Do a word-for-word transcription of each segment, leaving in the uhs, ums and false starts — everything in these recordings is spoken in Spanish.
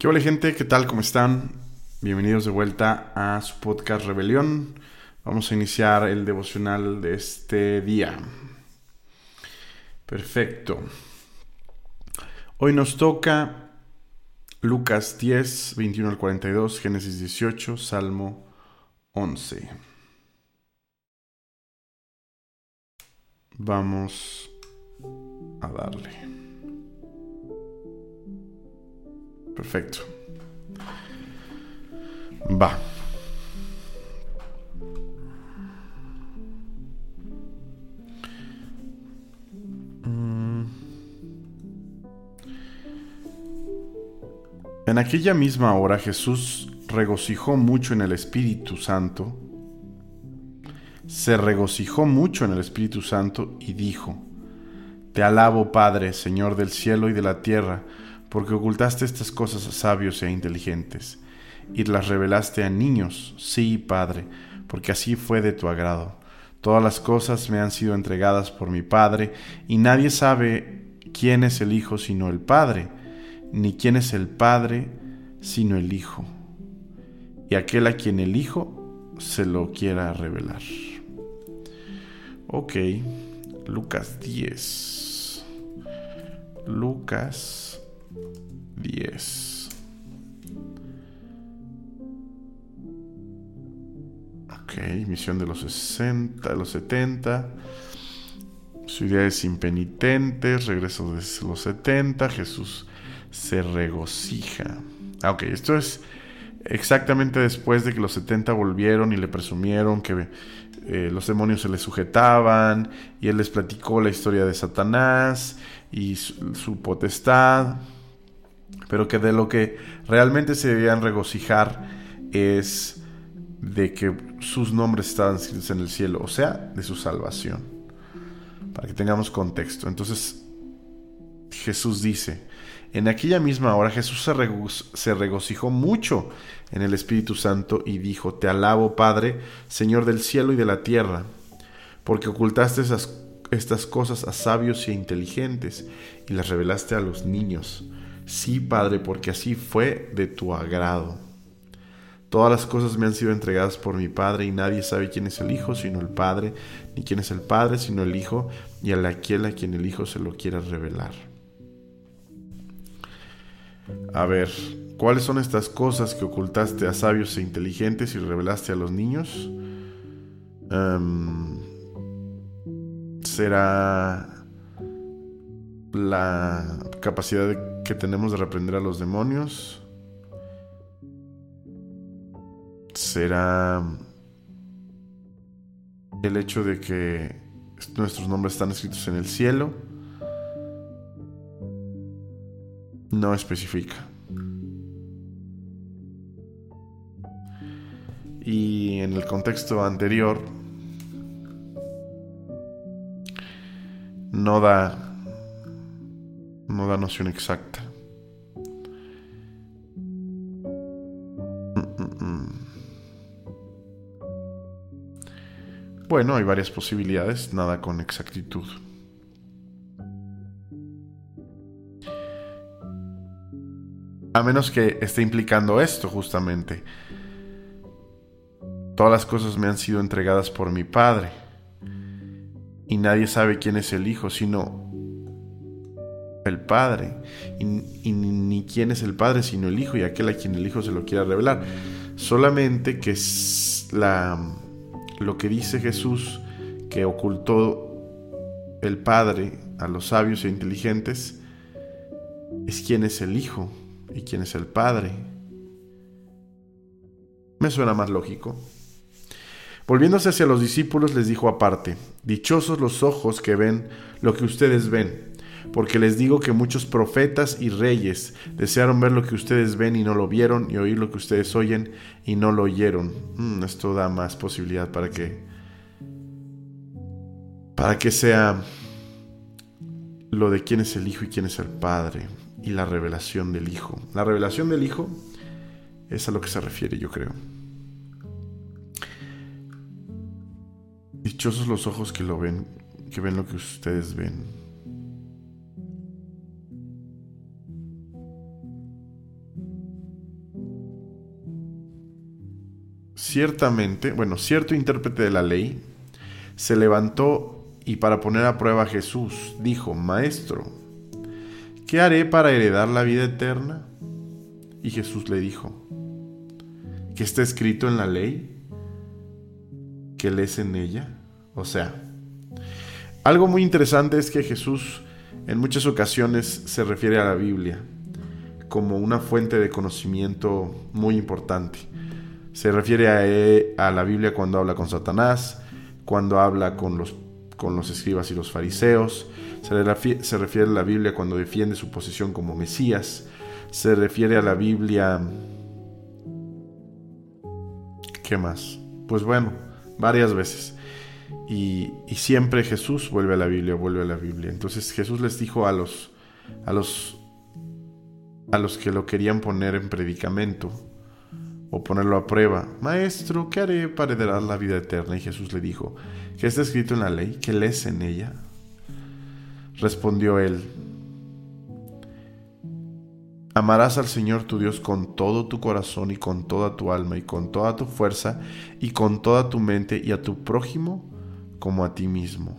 ¿Qué hola gente? ¿Qué tal? ¿Cómo están? Bienvenidos de vuelta a su podcast Rebelión. Vamos a iniciar el devocional de este día. Perfecto. Hoy nos toca Lucas diez, veintiuno al cuarenta y dos, Génesis dieciocho, Salmo once. Vamos a darle. Perfecto. Va. En aquella misma hora Jesús regocijó mucho en el Espíritu Santo, se regocijó mucho en el Espíritu Santo y dijo: Te alabo, Padre, Señor del cielo y de la tierra, porque ocultaste estas cosas a sabios e inteligentes, y las revelaste a niños. Sí, Padre, porque así fue de tu agrado. Todas las cosas me han sido entregadas por mi Padre, y nadie sabe quién es el Hijo sino el Padre, ni quién es el Padre sino el Hijo, y aquel a quien el Hijo se lo quiera revelar. Ok, Lucas diez. Lucas diez. Ok, misión de los sesenta, de los setenta. Su idea es impenitentes, regreso de los setenta, Jesús se regocija. Ah, ok, esto es exactamente después de que los setenta volvieron y le presumieron que eh, los demonios se le sujetaban, y él les platicó la historia de Satanás y su, su potestad, pero que de lo que realmente se debían regocijar es de que sus nombres estaban escritos en el cielo, o sea, de su salvación, para que tengamos contexto. Entonces Jesús dice: en aquella misma hora Jesús se, rego- se regocijó mucho en el Espíritu Santo y dijo: Te alabo, Padre, Señor del cielo y de la tierra, porque ocultaste esas, estas cosas a sabios e inteligentes y las revelaste a los niños. Sí, Padre, porque así fue de tu agrado. Todas las cosas me han sido entregadas por mi Padre, y nadie sabe quién es el Hijo sino el Padre, ni quién es el Padre sino el Hijo, y a aquel a quien el Hijo se lo quiera revelar. A ver, ¿cuáles son estas cosas que ocultaste a sabios e inteligentes y revelaste a los niños? Um, ¿Será la capacidad de, que tenemos de reprender a los demonios? ¿Será el hecho de que nuestros nombres están escritos en el cielo? No especifica. Y en el contexto anterior no da no da noción exacta. Bueno, hay varias posibilidades, nada con exactitud. A menos que esté implicando esto justamente: todas las cosas me han sido entregadas por mi Padre, y nadie sabe quién es el Hijo sino el Padre, y, y ni quién es el Padre sino el Hijo, y aquel a quien el Hijo se lo quiera revelar. Solamente que es la, lo que dice Jesús, que ocultó el Padre a los sabios e inteligentes, es quién es el Hijo y quién es el Padre. Me suena más lógico. Volviéndose hacia los discípulos, les dijo aparte: Dichosos los ojos que ven lo que ustedes ven, porque les digo que muchos profetas y reyes desearon ver lo que ustedes ven y no lo vieron, y oír lo que ustedes oyen y no lo oyeron. Mm, esto da más posibilidad para que para que sea lo de quién es el Hijo y quién es el Padre, y la revelación del Hijo. La revelación del Hijo es a lo que se refiere, yo creo. Dichosos los ojos que lo ven, que ven lo que ustedes ven. ciertamente, bueno, cierto intérprete de la ley se levantó y para poner a prueba a Jesús, dijo: Maestro, ¿qué haré para heredar la vida eterna? Y Jesús le dijo: ¿qué está escrito en la ley? ¿Qué lees en ella? O sea, algo muy interesante es que Jesús en muchas ocasiones se refiere a la Biblia como una fuente de conocimiento muy importante. Se refiere a, él, a la Biblia cuando habla con Satanás, cuando habla con los, con los escribas y los fariseos. Se, refiere, se refiere a la Biblia cuando defiende su posición como Mesías. Se refiere a la Biblia... ¿Qué más? Pues bueno, varias veces. Y, y siempre Jesús vuelve a la Biblia, vuelve a la Biblia. Entonces Jesús les dijo a los, a los, a los que lo querían poner en predicamento o ponerlo a prueba: Maestro, ¿qué haré para heredar la vida eterna? Y Jesús le dijo: ¿qué está escrito en la ley? ¿Qué lees en ella? Respondió él: amarás al Señor tu Dios con todo tu corazón y con toda tu alma y con toda tu fuerza y con toda tu mente, y a tu prójimo como a ti mismo.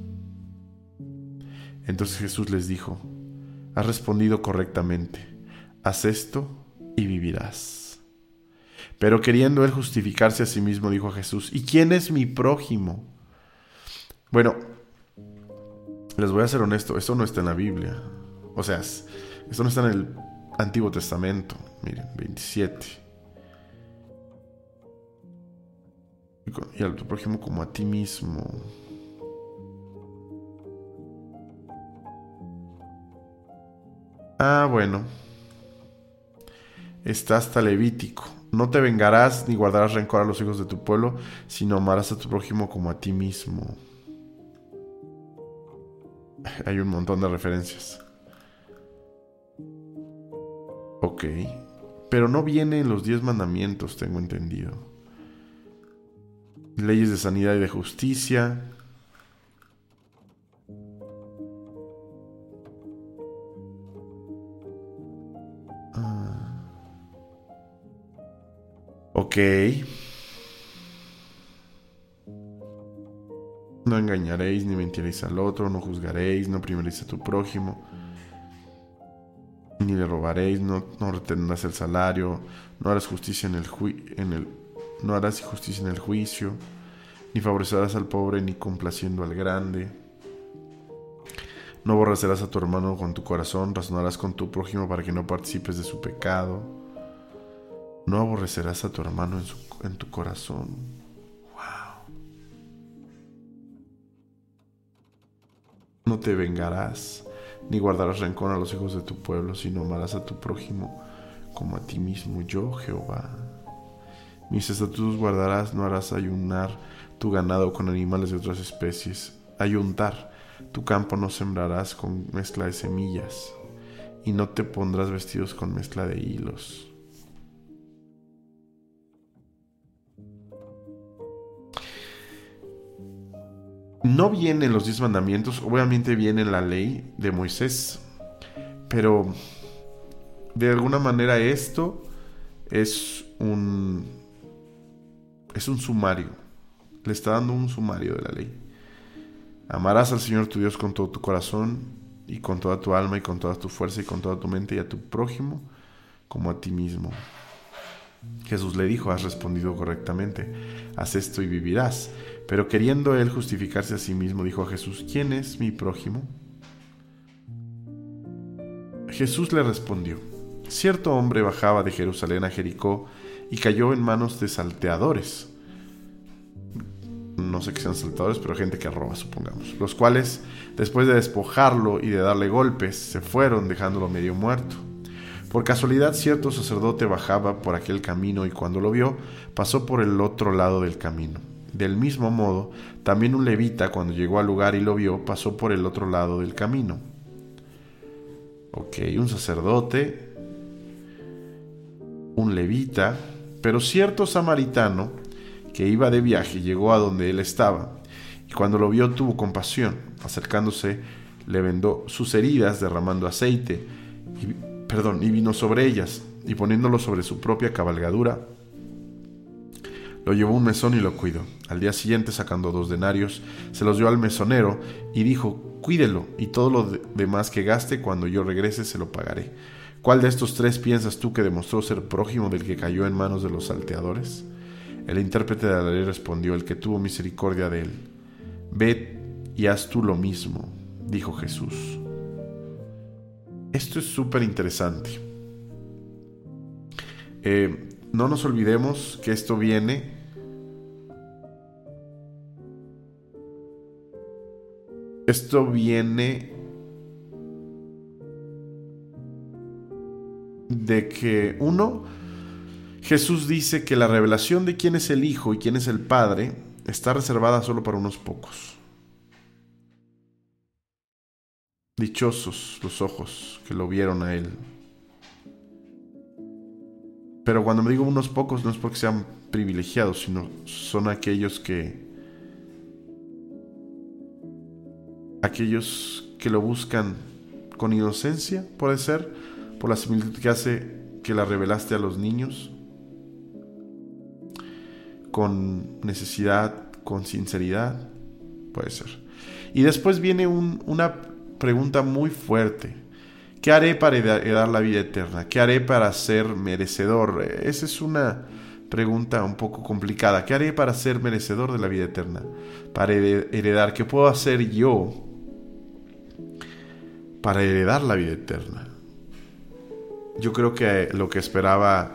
Entonces Jesús les dijo: has respondido correctamente, haz esto y vivirás. Pero queriendo él justificarse a sí mismo, dijo a Jesús: ¿y quién es mi prójimo? Bueno, les voy a ser honesto, esto no está en la Biblia. O sea, esto no está en el Antiguo Testamento. Miren, veintisiete. Y a tu prójimo como a ti mismo. Ah, bueno. Está hasta Levítico. No te vengarás ni guardarás rencor a los hijos de tu pueblo, sino amarás a tu prójimo como a ti mismo. Hay un montón de referencias. Ok. Pero no viene en los diez mandamientos, tengo entendido. Leyes de sanidad y de justicia. Ok. No engañaréis ni mentiréis al otro, no juzgaréis, no oprimiréis a tu prójimo, ni le robaréis, no, no retendrás el salario, no harás justicia en el, ju- en el no harás justicia en el juicio, ni favorecerás al pobre, ni complaciendo al grande. No aborrecerás a tu hermano con tu corazón, razonarás con tu prójimo para que no participes de su pecado. No aborrecerás a tu hermano en, su, en tu corazón. Wow. No te vengarás, ni guardarás rencor a los hijos de tu pueblo, sino amarás a tu prójimo como a ti mismo. Yo, Jehová. Mis estatutos guardarás, no harás ayunar tu ganado con animales de otras especies. Ayuntar, tu campo no sembrarás con mezcla de semillas, y no te pondrás vestidos con mezcla de hilos. No viene en los diez mandamientos, obviamente viene en la ley de Moisés, pero de alguna manera esto es un, es un sumario, le está dando un sumario de la ley. Amarás al Señor tu Dios con todo tu corazón y con toda tu alma y con toda tu fuerza y con toda tu mente, y a tu prójimo como a ti mismo. Jesús le dijo: has respondido correctamente, haz esto y vivirás. Pero queriendo él justificarse a sí mismo, dijo a Jesús: ¿quién es mi prójimo? Jesús le respondió: cierto hombre bajaba de Jerusalén a Jericó y cayó en manos de salteadores. No sé qué sean salteadores, pero gente que roba, supongamos. Los cuales, después de despojarlo y de darle golpes, se fueron dejándolo medio muerto. Por casualidad, cierto sacerdote bajaba por aquel camino y cuando lo vio, pasó por el otro lado del camino. Del mismo modo, también un levita, cuando llegó al lugar y lo vio, pasó por el otro lado del camino. Ok, un sacerdote, un levita, pero cierto samaritano que iba de viaje llegó a donde él estaba, y cuando lo vio tuvo compasión. Acercándose, le vendó sus heridas, derramando aceite, y, perdón, y vino sobre ellas, y poniéndolo sobre su propia cabalgadura, Lo llevó a un mesón y lo cuidó. Al día siguiente, sacando dos denarios, se los dio al mesonero y dijo: cuídelo, y todo lo de- demás que gaste, cuando yo regrese se lo pagaré. ¿Cuál de estos tres piensas tú que demostró ser prójimo del que cayó en manos de los salteadores? El intérprete de la ley respondió: el que tuvo misericordia de él. Ve y haz tú lo mismo, dijo Jesús. Esto es súper interesante. Eh, no nos olvidemos que esto viene esto viene de que uno, Jesús dice que la revelación de quién es el Hijo y quién es el Padre está reservada solo para unos pocos. Dichosos los ojos que lo vieron a Él. Pero cuando me digo unos pocos, no es porque sean privilegiados, sino son aquellos que aquellos que lo buscan con inocencia, puede ser, por la similitud que hace que la revelaste a los niños, con necesidad, con sinceridad, puede ser. Y después viene un, una pregunta muy fuerte: ¿qué haré para heredar la vida eterna? ¿Qué haré para ser merecedor? Esa es una pregunta un poco complicada. ¿Qué haré para ser merecedor de la vida eterna? Para heredar, ¿qué puedo hacer yo para heredar la vida eterna? Yo creo que lo que esperaba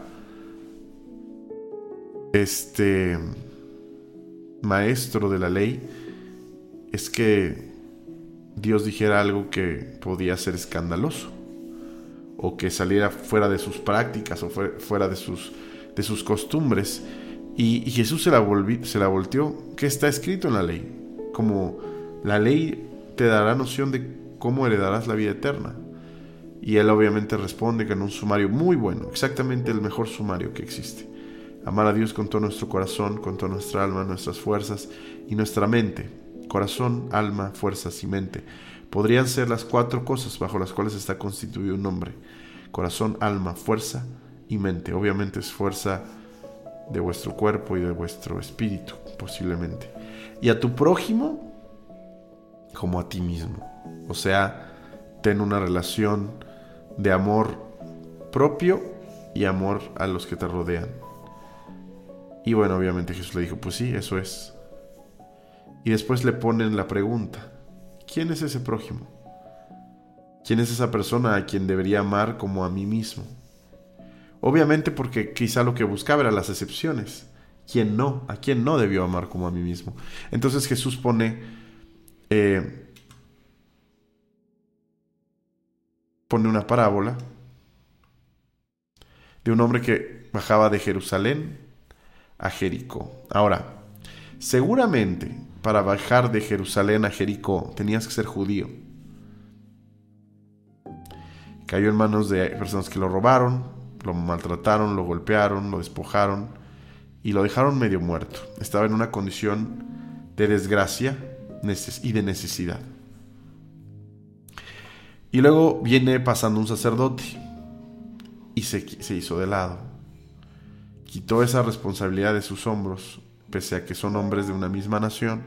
este maestro de la ley es que Dios dijera algo que podía ser escandaloso, o que saliera fuera de sus prácticas, o fuera de sus, de sus costumbres. Y, y Jesús se la, volví, se la volteó. ¿Qué está escrito en la ley? Como la ley te dará noción de cómo heredarás la vida eterna. Y él obviamente responde con un sumario muy bueno, exactamente el mejor sumario que existe: amar a Dios con todo nuestro corazón, con toda nuestra alma, nuestras fuerzas y nuestra mente. Corazón, alma, fuerzas y mente podrían ser las cuatro cosas bajo las cuales está constituido un hombre: corazón, alma, fuerza y mente. Obviamente es fuerza de vuestro cuerpo y de vuestro espíritu, posiblemente. Y a tu prójimo como a ti mismo. O sea, ten una relación de amor propio y amor a los que te rodean. Y bueno, obviamente Jesús le dijo: pues sí, eso es. Y después le ponen la pregunta: ¿quién es ese prójimo? ¿Quién es esa persona a quien debería amar como a mí mismo? Obviamente, porque quizá lo que buscaba eran las excepciones. ¿Quién no? ¿A quién no debió amar como a mí mismo? Entonces Jesús pone eh, pone una parábola de un hombre que bajaba de Jerusalén a Jericó. Ahora, seguramente para bajar de Jerusalén a Jericó tenías que ser judío. Cayó en manos de personas que lo robaron, lo maltrataron, lo golpearon, lo despojaron y lo dejaron medio muerto. Estaba en una condición de desgracia y de necesidad. Y luego viene pasando un sacerdote y se, se hizo de lado. Quitó esa responsabilidad de sus hombros, pese a que son hombres de una misma nación.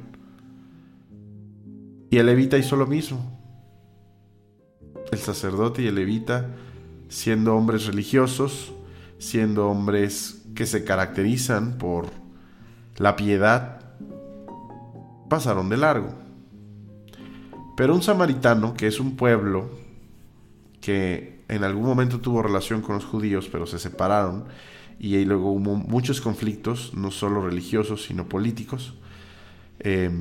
Y el levita hizo lo mismo. El sacerdote y el levita, siendo hombres religiosos, siendo hombres que se caracterizan por la piedad, pasaron de largo. Pero un samaritano, que es un pueblo que en algún momento tuvo relación con los judíos, pero se separaron, y luego hubo muchos conflictos, no solo religiosos, sino políticos, eh,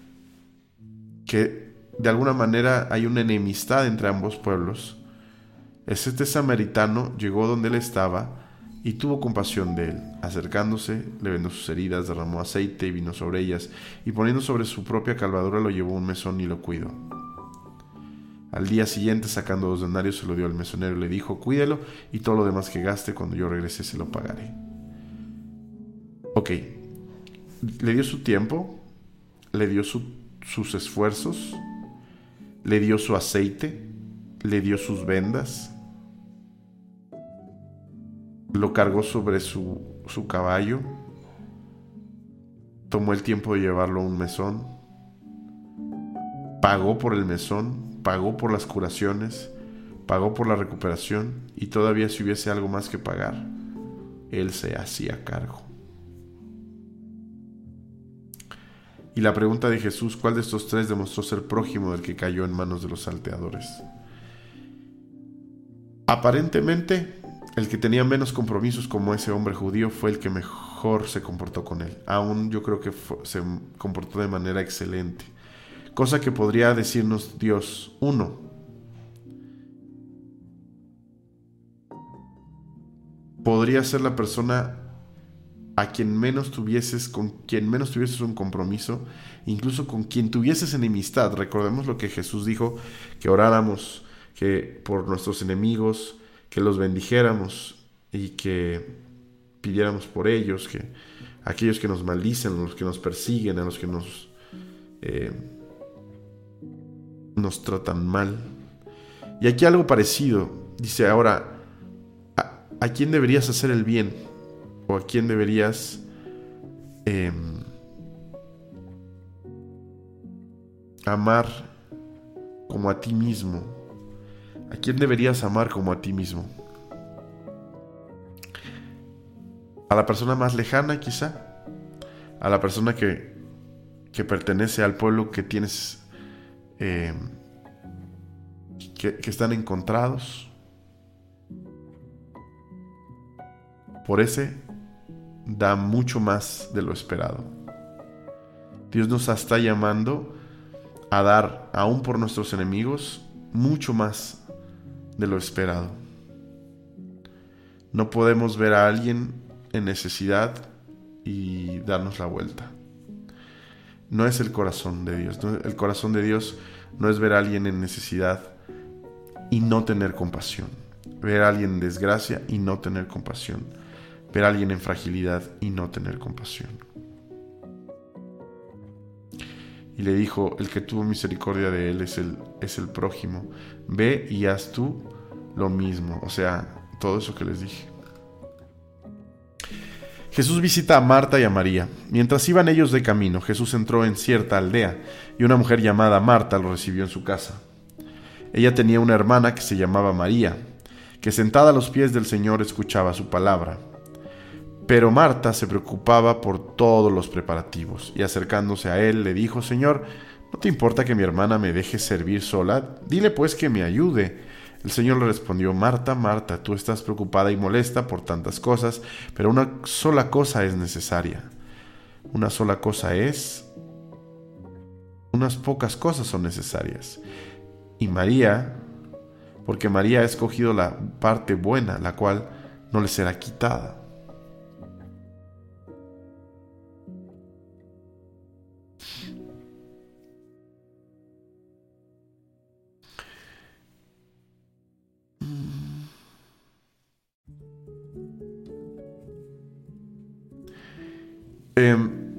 que de alguna manera hay una enemistad entre ambos pueblos. Este samaritano llegó donde él estaba y tuvo compasión de él. Acercándose, le vendó sus heridas, derramó aceite y vino sobre ellas, y poniendo sobre su propia calvadura lo llevó a un mesón y lo cuidó. Al día siguiente, sacando dos denarios, se lo dio al mesonero y le dijo: cuídelo, y todo lo demás que gaste, cuando yo regrese se lo pagaré. Ok, le dio su tiempo, le dio su, sus esfuerzos, le dio su aceite, le dio sus vendas, lo cargó sobre su, su caballo, tomó el tiempo de llevarlo a un mesón, pagó por el mesón, pagó por las curaciones, pagó por la recuperación, y todavía si hubiese algo más que pagar, Él se hacía cargo. Y la pregunta de Jesús: ¿cuál de estos tres demostró ser prójimo del que cayó en manos de los salteadores? Aparentemente, el que tenía menos compromisos como ese hombre judío fue el que mejor se comportó con él. Aún yo creo que fue, se comportó de manera excelente. Cosa que podría decirnos Dios: uno, podría ser la persona a quien menos tuvieses, con quien menos tuvieses un compromiso, incluso con quien tuvieses enemistad. Recordemos lo que Jesús dijo, que oráramos que por nuestros enemigos, que los bendijéramos y que pidiéramos por ellos, que aquellos que nos maldicen, los que nos persiguen, a los que nos eh, nos tratan mal. Y aquí algo parecido. Dice ahora: ¿a, a quién deberías hacer el bien? ¿O a quién deberías eh, amar como a ti mismo? ¿A quién deberías amar como a ti mismo? ¿A la persona más lejana, quizá? ¿A la persona que, que pertenece al pueblo que tienes, eh, que, que están encontrados? Por ese da mucho más de lo esperado. Dios nos está llamando a dar, aún por nuestros enemigos, mucho más de lo esperado. No podemos ver a alguien en necesidad y darnos la vuelta. No es el corazón de Dios. No, el corazón de Dios no es ver a alguien en necesidad y no tener compasión. Ver a alguien en desgracia y no tener compasión. Ver a alguien en fragilidad y no tener compasión. Y le dijo: el que tuvo misericordia de él es el, es el prójimo. Ve y haz tú lo mismo. O sea, todo eso que les dije. Jesús visita a Marta y a María. Mientras iban ellos de camino, Jesús entró en cierta aldea y una mujer llamada Marta lo recibió en su casa. Ella tenía una hermana que se llamaba María, que sentada a los pies del Señor escuchaba su palabra. Pero Marta se preocupaba por todos los preparativos, y acercándose a él le dijo: Señor, ¿no te importa que mi hermana me deje servir sola? Dile pues que me ayude. El Señor le respondió: Marta, Marta, tú estás preocupada y molesta por tantas cosas, pero una sola cosa es necesaria. Una sola cosa es... Unas pocas cosas son necesarias. Y María, porque María ha escogido la parte buena, la cual no le será quitada. Eh,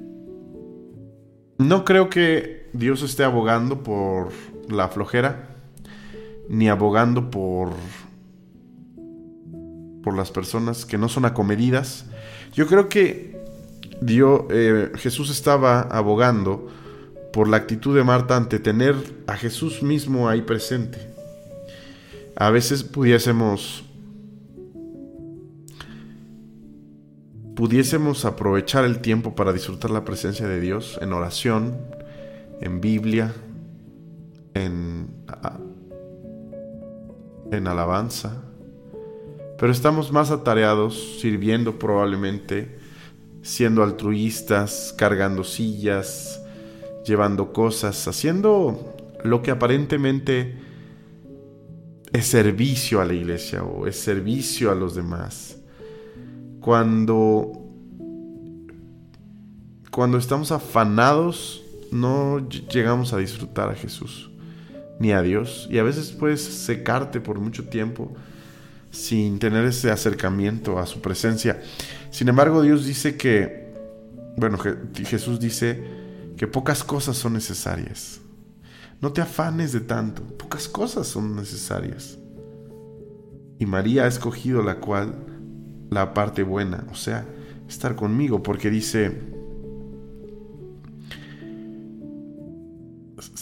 no creo que Dios esté abogando por la flojera, ni abogando por, por las personas que no son acomedidas. Yo creo que Dios, eh, Jesús estaba abogando por la actitud de Marta ante tener a Jesús mismo ahí presente. A veces pudiésemos pudiésemos aprovechar el tiempo para disfrutar la presencia de Dios en oración, en Biblia, en, en alabanza, pero estamos más atareados sirviendo, probablemente siendo altruistas, cargando sillas, llevando cosas, haciendo lo que aparentemente es servicio a la iglesia o es servicio a los demás. Cuando, cuando estamos afanados, no llegamos a disfrutar a Jesús ni a Dios. Y a veces puedes secarte por mucho tiempo sin tener ese acercamiento a su presencia. Sin embargo, Dios dice que, bueno, Jesús dice que pocas cosas son necesarias. No te afanes de tanto, pocas cosas son necesarias. Y María ha escogido la cual... la parte buena, o sea, estar conmigo, porque dice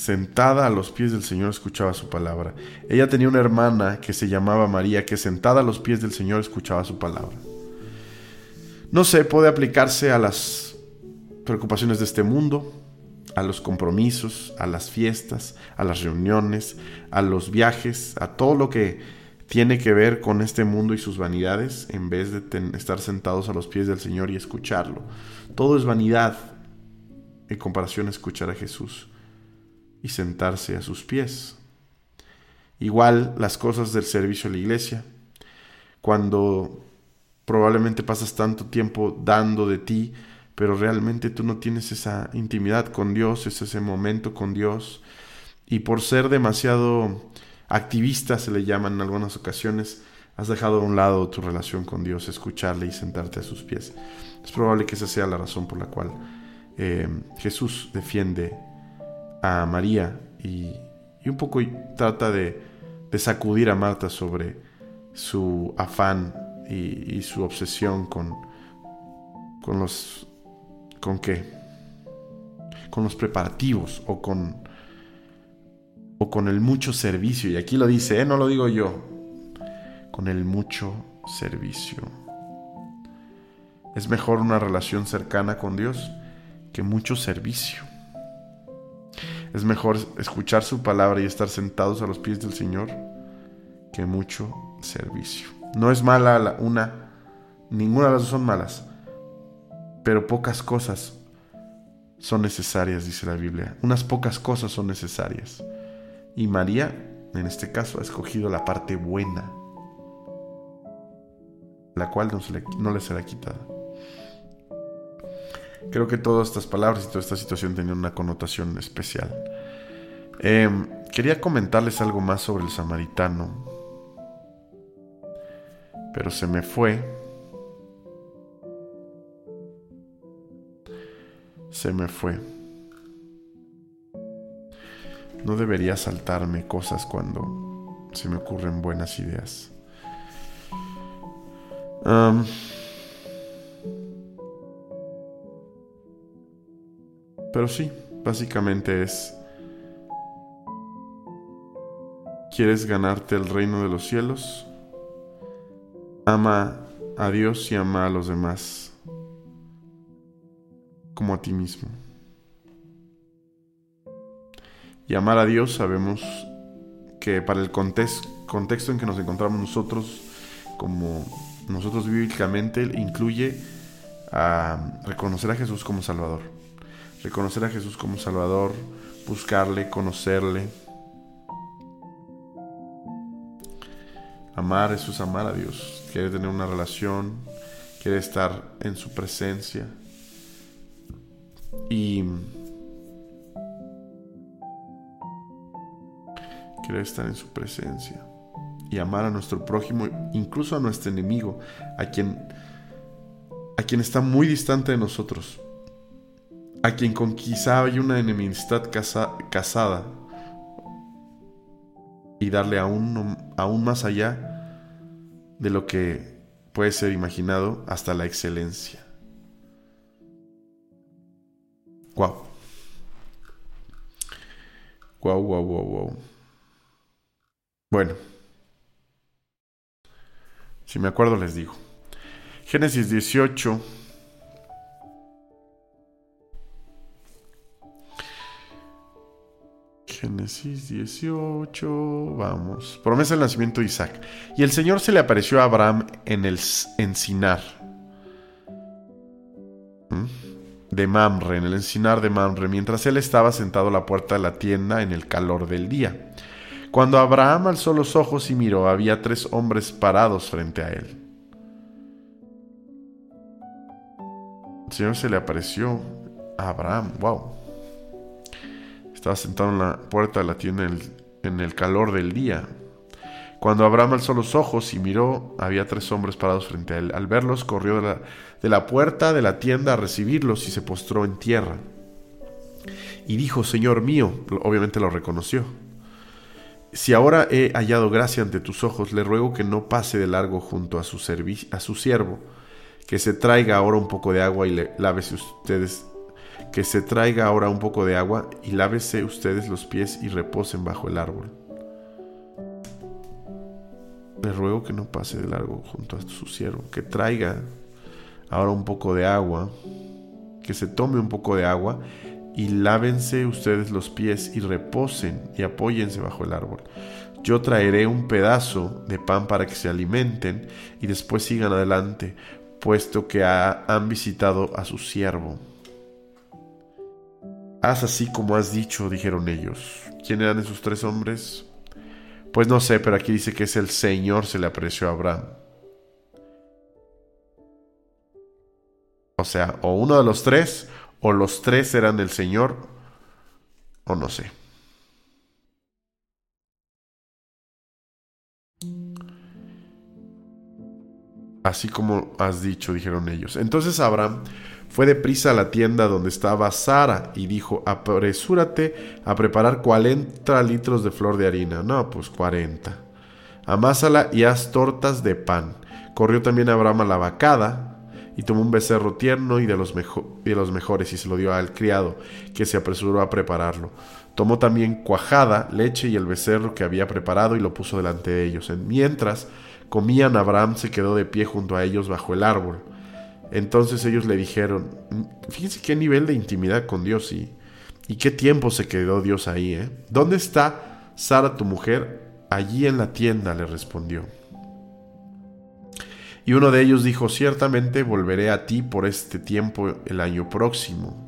sentada a los pies del Señor, escuchaba su palabra. Ella tenía una hermana que se llamaba María, que sentada a los pies del Señor escuchaba su palabra. No sé, puede aplicarse a las preocupaciones de este mundo, a los compromisos, a las fiestas, a las reuniones, a los viajes, a todo lo que tiene que ver con este mundo y sus vanidades, en vez de ten- estar sentados a los pies del Señor y escucharlo. Todo es vanidad en comparación a escuchar a Jesús y sentarse a sus pies. Igual las cosas del servicio a la iglesia, cuando probablemente pasas tanto tiempo dando de ti, pero realmente tú no tienes esa intimidad con Dios, es ese momento con Dios, y por ser demasiado activista, se le llama en algunas ocasiones, has dejado a un lado tu relación con Dios, escucharle y sentarte a sus pies. Es probable que esa sea la razón por la cual eh, Jesús defiende a María y, y un poco trata de, de sacudir a Marta sobre su afán y, y su obsesión con, con los ¿con qué? Con los preparativos o con o con el mucho servicio, y aquí lo dice, ¿eh? No lo digo yo, con el mucho servicio. Es mejor una relación cercana con Dios que mucho servicio. Es mejor escuchar su palabra y estar sentados a los pies del Señor que mucho servicio. No es mala la una, ninguna de las dos son malas, pero pocas cosas son necesarias, dice la Biblia. Unas pocas cosas son necesarias. Y María, en este caso, ha escogido la parte buena, la cual no, se le, no le será quitada. Creo que todas estas palabras y toda esta situación tenían una connotación especial. Eh, quería comentarles algo más sobre el samaritano, pero se me fue. Se me fue. No debería saltarme cosas cuando se me ocurren buenas ideas. Um, pero sí, básicamente es: ¿quieres ganarte el reino de los cielos? Ama a Dios y ama a los demás como a ti mismo. Y amar a Dios, sabemos que para el context, contexto en que nos encontramos nosotros, como nosotros bíblicamente, incluye a reconocer a Jesús como Salvador. Reconocer a Jesús como Salvador, buscarle, conocerle. Amar, eso es amar a Dios. Quiere tener una relación, quiere estar en su presencia. Y quiere estar en su presencia y amar a nuestro prójimo, incluso a nuestro enemigo, a quien, a quien está muy distante de nosotros, a quien con quizá hay una enemistad casa, casada, y darle aún, aún más allá de lo que puede ser imaginado, hasta la excelencia. Wow. Wow, wow, wow, wow. Bueno, si me acuerdo les digo. Génesis dieciocho. Génesis dieciocho, vamos. Promesa del nacimiento de Isaac. Y el Señor se le apareció a Abraham en el encinar ¿Mm? de Mamre, en el encinar de Mamre, mientras él estaba sentado a la puerta de la tienda en el calor del día. Cuando Abraham alzó los ojos y miró, había tres hombres parados frente a él. El Señor se le apareció a Abraham. Wow. Estaba sentado en la puerta de la tienda en el, en el calor del día. Cuando Abraham alzó los ojos y miró, había tres hombres parados frente a él. Al verlos, corrió de la, de la puerta de la tienda a recibirlos y se postró en tierra. Y dijo: Señor mío, obviamente lo reconoció. Si ahora he hallado gracia ante tus ojos, le ruego que no pase de largo junto a su, servi- a su siervo, que se traiga ahora un poco de agua y le lávese ustedes, que se traiga ahora un poco de agua y lávese ustedes los pies y reposen bajo el árbol. Le ruego que no pase de largo junto a su siervo, que traiga ahora un poco de agua, que se tome un poco de agua y lávense ustedes los pies y reposen y apóyense bajo el árbol. Yo traeré un pedazo de pan para que se alimenten y después sigan adelante, puesto que ha, han visitado a su siervo. Haz así como has dicho, dijeron ellos. ¿Quién eran esos tres hombres? Pues no sé, pero aquí dice que es el Señor se le apareció a Abraham. O sea, o uno de los tres, o los tres eran el Señor, o no sé. Así como has dicho, dijeron ellos. Entonces Abraham fue deprisa a la tienda donde estaba Sara y dijo: apresúrate a preparar cuarenta litros de flor de harina. No, pues cuarenta. Amásala y haz tortas de pan. Corrió también Abraham a la vacada y tomó un becerro tierno y de los, mejo- y de los mejores y se lo dio al criado, que se apresuró a prepararlo. Tomó también cuajada, leche y el becerro que había preparado y lo puso delante de ellos. Mientras comían, Abraham se quedó de pie junto a ellos bajo el árbol. Entonces ellos le dijeron, fíjense qué nivel de intimidad con Dios y, y qué tiempo se quedó Dios ahí, ¿eh? ¿Dónde está Sara tu mujer? Allí en la tienda, le respondió. Y uno de ellos dijo, ciertamente volveré a ti por este tiempo el año próximo.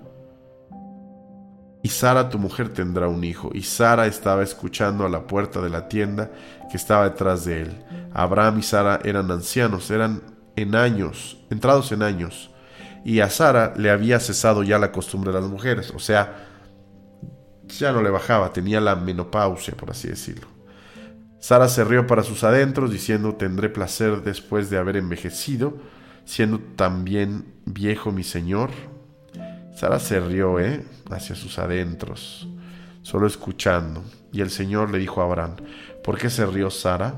Y Sara tu mujer tendrá un hijo. Y Sara estaba escuchando a la puerta de la tienda que estaba detrás de él. Abraham y Sara eran ancianos, eran en años, entrados en años. Y a Sara le había cesado ya la costumbre de las mujeres. O sea, ya no le bajaba, tenía la menopausia, por así decirlo. Sara se rió para sus adentros, diciendo, tendré placer después de haber envejecido, siendo también viejo mi señor. Sara se rió, ¿eh? hacia sus adentros, solo escuchando. Y el Señor le dijo a Abraham, ¿por qué se rió Sara?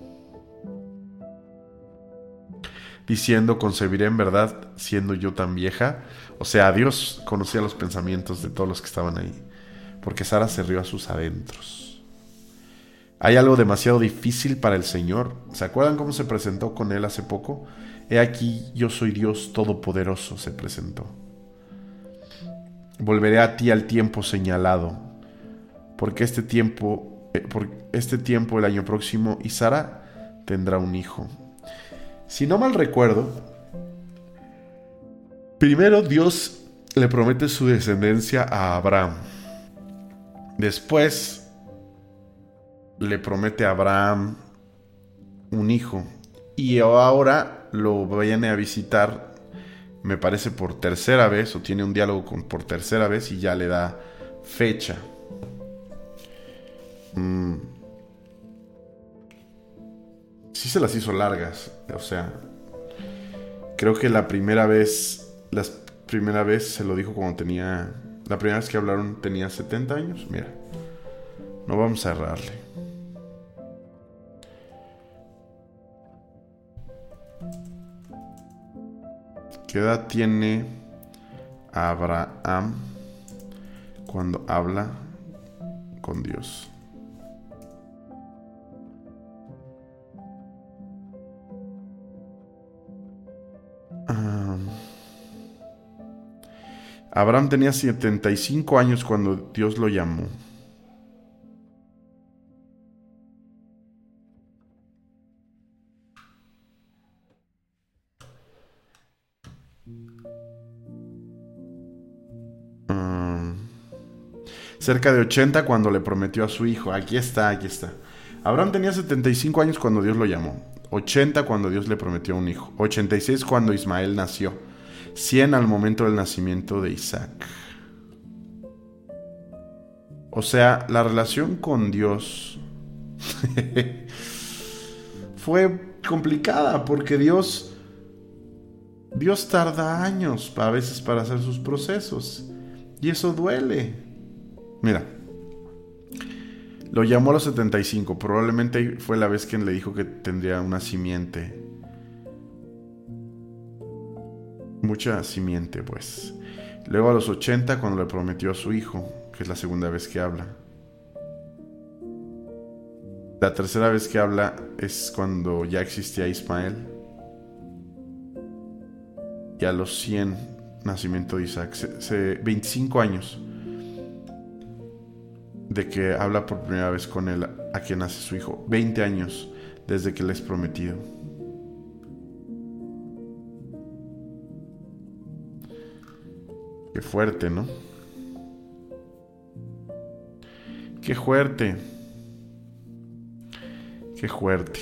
Diciendo, ¿concebiré en verdad siendo yo tan vieja? O sea, Dios conocía los pensamientos de todos los que estaban ahí, porque Sara se rió a sus adentros. ¿Hay algo demasiado difícil para el Señor? ¿Se acuerdan cómo se presentó con él hace poco? He aquí, yo soy Dios Todopoderoso, se presentó. Volveré a ti al tiempo señalado, porque este tiempo, eh, por este tiempo el año próximo, y Sara tendrá un hijo. Si no mal recuerdo, primero Dios le promete su descendencia a Abraham. Después le promete a Abraham un hijo. Y ahora lo viene a visitar, me parece por tercera vez, o tiene un diálogo con, por tercera vez y ya le da fecha. Mm. Sí se las hizo largas, o sea, creo que la primera vez, la primera vez se lo dijo cuando tenía, la primera vez que hablaron tenía setenta años, mira, no vamos a errarle. ¿Qué edad tiene Abraham cuando habla con Dios? Um, Abraham tenía setenta y cinco años cuando Dios lo llamó. Cerca de ochenta cuando le prometió a su hijo. Aquí está, aquí está. Abraham tenía setenta y cinco años cuando Dios lo llamó. ochenta cuando Dios le prometió un hijo. ochenta y seis cuando Ismael nació. cien al momento del nacimiento de Isaac. O sea, la relación con Dios fue complicada porque Dios, Dios tarda años a veces para hacer sus procesos. Y eso duele. Mira, lo llamó a los setenta y cinco. Probablemente fue la vez que le dijo que tendría una simiente. Mucha simiente, pues. Luego a los ochenta, cuando le prometió a su hijo, que es la segunda vez que habla. La tercera vez que habla es cuando ya existía Ismael. Y a los cien, nacimiento de Isaac. Se, se, veinticinco años de que habla por primera vez con él, a quien nace su hijo. veinte años desde que le es prometido. Qué fuerte, ¿no? Qué fuerte. Qué fuerte.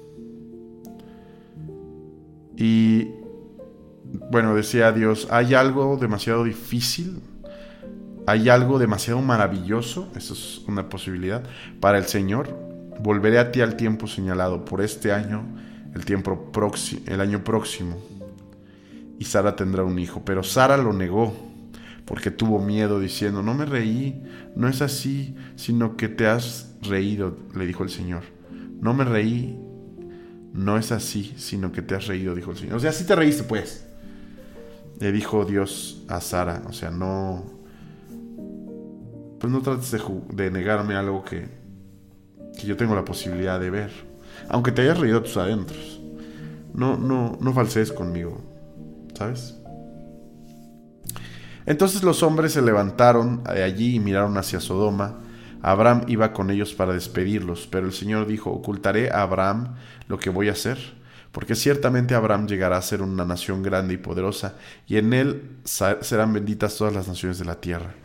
Y bueno, decía Dios, ¿hay algo demasiado difícil? ¿Hay algo demasiado maravilloso? Eso es una posibilidad para el Señor. Volveré a ti al tiempo señalado, por este año, el tiempo próximo, el año próximo. Y Sara tendrá un hijo. Pero Sara lo negó, porque tuvo miedo, diciendo, no me reí, no es así, sino que te has reído, le dijo el Señor. No me reí, no es así, sino que te has reído, dijo el Señor. O sea, sí te reíste, pues. Le dijo Dios a Sara, o sea, no, pues no trates de, de negarme algo que, que yo tengo la posibilidad de ver, aunque te hayas reído a tus adentros. No, no, no falsees conmigo, ¿sabes? Entonces los hombres se levantaron de allí y miraron hacia Sodoma. Abraham iba con ellos para despedirlos, pero el Señor dijo, ocultaré a Abraham lo que voy a hacer, porque ciertamente Abraham llegará a ser una nación grande y poderosa, y en él serán benditas todas las naciones de la tierra.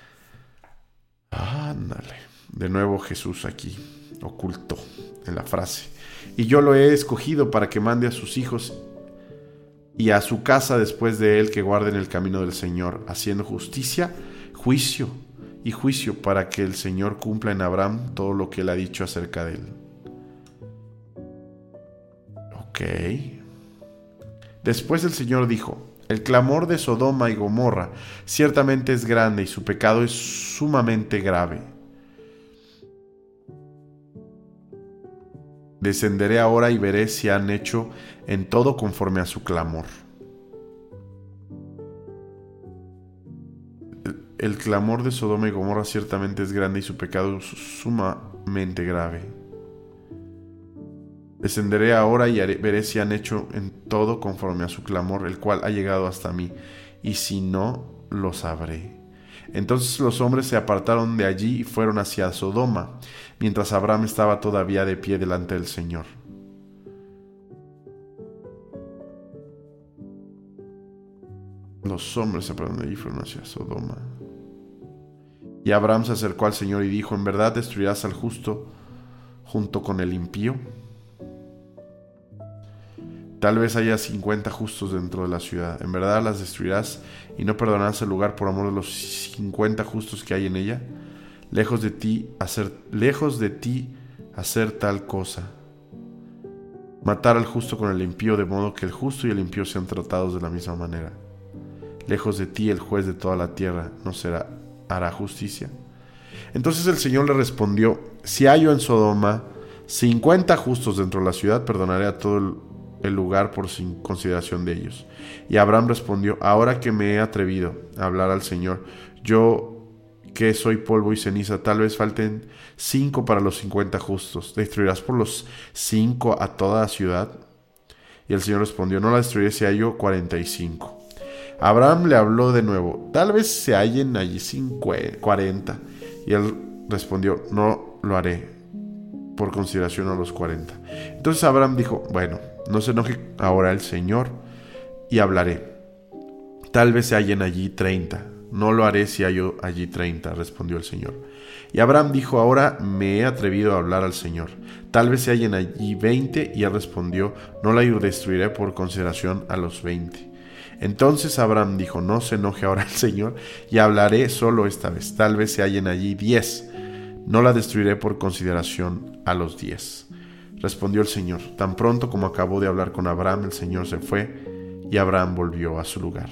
Ándale. De nuevo Jesús aquí, oculto en la frase. Y yo lo he escogido para que mande a sus hijos y a su casa después de él que guarden el camino del Señor, haciendo justicia, juicio y juicio, para que el Señor cumpla en Abraham todo lo que él ha dicho acerca de él. Ok. Después el Señor dijo, el clamor de Sodoma y Gomorra ciertamente es grande y su pecado es sumamente grave. Descenderé ahora y veré si han hecho en todo conforme a su clamor. El, el clamor de Sodoma y Gomorra ciertamente es grande y su pecado es sumamente grave. Descenderé ahora y haré, veré si han hecho en todo conforme a su clamor, el cual ha llegado hasta mí, y si no, lo sabré. Entonces los hombres se apartaron de allí y fueron hacia Sodoma, mientras Abraham estaba todavía de pie delante del Señor. Los hombres se apartaron de allí y fueron hacia Sodoma. Y Abraham se acercó al Señor y dijo, ¿en verdad destruirás al justo junto con el impío? Tal vez haya cincuenta justos dentro de la ciudad. ¿En verdad las destruirás y no perdonarás el lugar por amor de los cincuenta justos que hay en ella? Lejos de ti hacer, lejos de ti hacer tal cosa. Matar al justo con el impío, de modo que el justo y el impío sean tratados de la misma manera. Lejos de ti el juez de toda la tierra no será, hará justicia. Entonces el Señor le respondió, si hallo en Sodoma cincuenta justos dentro de la ciudad, perdonaré a todo el el lugar por sin consideración de ellos. Y Abraham respondió, ahora que me he atrevido a hablar al Señor, yo que soy polvo y ceniza, tal vez falten cinco para los cincuenta justos. ¿Destruirás por los cinco a toda la ciudad? Y el Señor respondió, no la destruiré si hallo cuarenta y cinco. Abraham le habló de nuevo, tal vez se hallen allí cuarenta. Y él respondió, no lo haré por consideración a los cuarenta. Entonces Abraham dijo, bueno, no se enoje ahora el Señor, y hablaré. Tal vez se hallen allí treinta. No lo haré si hallo allí treinta, respondió el Señor. Y Abraham dijo, ahora me he atrevido a hablar al Señor. Tal vez se hallen allí veinte, y él respondió, no la destruiré por consideración a los veinte. Entonces Abraham dijo, no se enoje ahora el Señor, y hablaré solo esta vez. Tal vez se hallen allí diez. No la destruiré por consideración a los diez. Respondió el Señor. Tan pronto como acabó de hablar con Abraham, el Señor se fue y Abraham volvió a su lugar.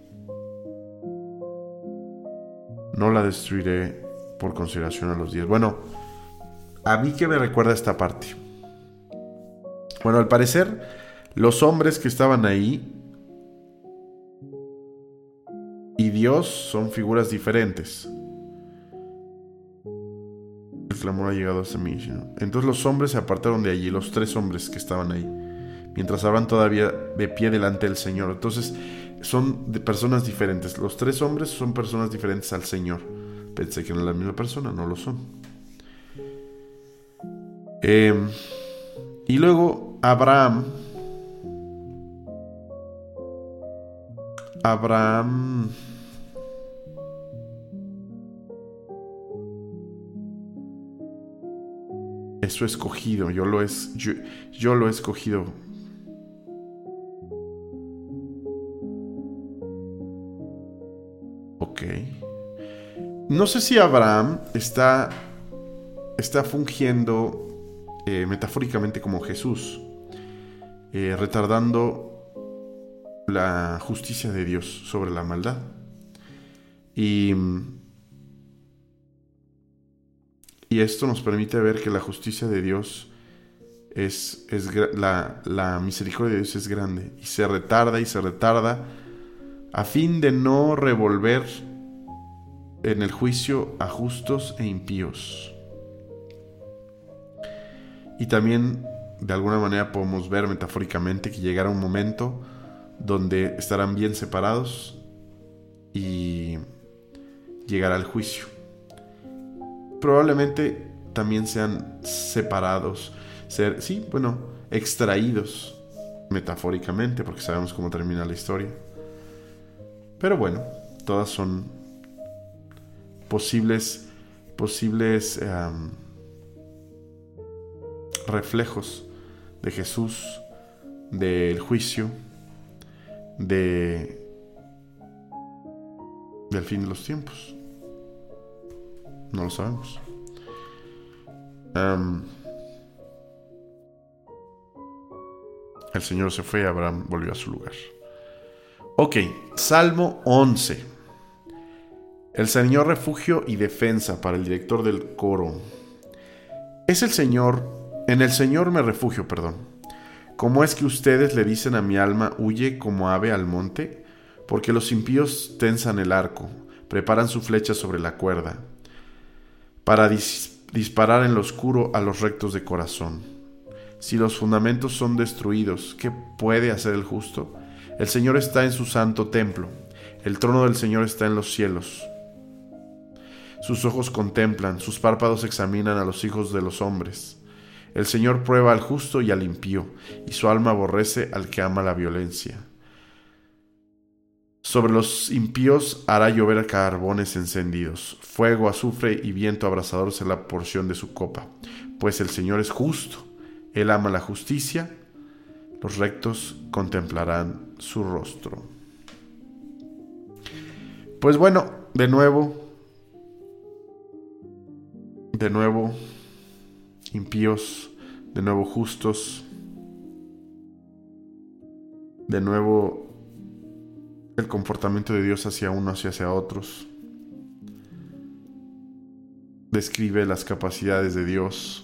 No la destruiré por consideración a los diez. Bueno, ¿a mí qué me recuerda esta parte? Bueno, al parecer, los hombres que estaban ahí y Dios son figuras diferentes. El clamor ha llegado hasta mí, ¿no? Entonces los hombres se apartaron de allí, los tres hombres que estaban ahí, mientras estaban todavía de pie delante del Señor. Entonces son de personas diferentes. Los tres hombres son personas diferentes al Señor. Pensé que eran la misma persona, no lo son. Eh, y luego Abraham. Abraham es su escogido. Yo lo, es, yo, yo lo he escogido. Ok. No sé si Abraham está, está fungiendo eh, metafóricamente como Jesús, eh, retardando la justicia de Dios sobre la maldad. Y, y esto nos permite ver que la justicia de Dios es, es la, la misericordia de Dios es grande y se retarda y se retarda a fin de no revolver en el juicio a justos e impíos. Y también de alguna manera podemos ver metafóricamente que llegará un momento donde estarán bien separados y llegará el juicio. Probablemente también sean separados, ser, sí, bueno, extraídos metafóricamente, porque sabemos cómo termina la historia. Pero bueno, todas son posibles, posibles um, reflejos de Jesús, del juicio, de del fin de los tiempos. No lo sabemos. Um, el Señor se fue, Abraham volvió a su lugar. Ok, Salmo once. El Señor refugio y defensa para el director del coro. Es el Señor, en el Señor me refugio, perdón. ¿Cómo es que ustedes le dicen a mi alma, huye como ave al monte? Porque los impíos tensan el arco, preparan su flecha sobre la cuerda, para dis- disparar en lo oscuro a los rectos de corazón. Si los fundamentos son destruidos, ¿qué puede hacer el justo? El Señor está en su santo templo, el trono del Señor está en los cielos. Sus ojos contemplan, sus párpados examinan a los hijos de los hombres. El Señor prueba al justo y al impío, y su alma aborrece al que ama la violencia. Sobre los impíos hará llover carbones encendidos, fuego, azufre y viento abrasador será la porción de su copa. Pues el Señor es justo, Él ama la justicia, los rectos contemplarán su rostro. Pues bueno, de nuevo, de nuevo, impíos, de nuevo justos, de nuevo el comportamiento de Dios hacia unos y hacia otros. Describe las capacidades de Dios.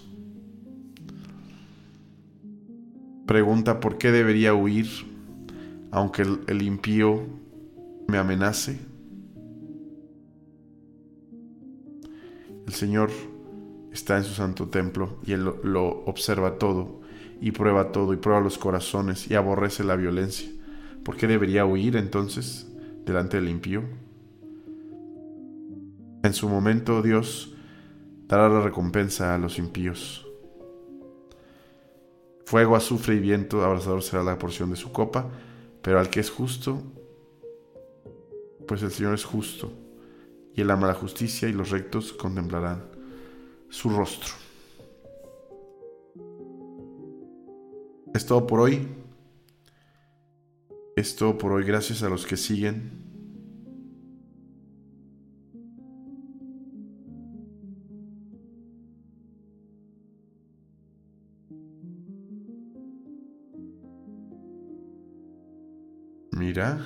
Pregunta por qué debería huir aunque el, el impío me amenace. El Señor está en su santo templo y Él lo, lo observa todo y prueba todo y prueba los corazones y aborrece la violencia. ¿Por qué debería huir entonces delante del impío? En su momento Dios dará la recompensa a los impíos. Fuego, azufre y viento abrasador será la porción de su copa, pero al que es justo, pues el Señor es justo, y Él ama la justicia y los rectos contemplarán su rostro. Es todo por hoy. Es todo por hoy. Gracias a los que siguen. Mira.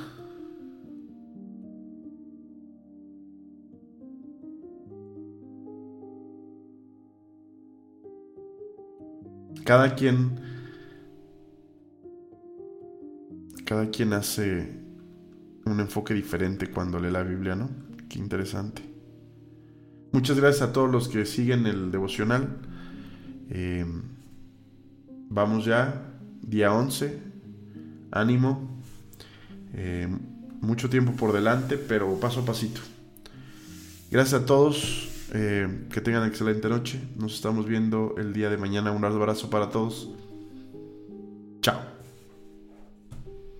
Cada quien Cada quien hace un enfoque diferente cuando lee la Biblia, ¿no? Qué interesante. Muchas gracias a todos los que siguen el devocional. Eh, vamos ya, día once. Ánimo. Eh, mucho tiempo por delante, pero paso a pasito. Gracias a todos. Eh, que tengan excelente noche. Nos estamos viendo el día de mañana. Un abrazo para todos.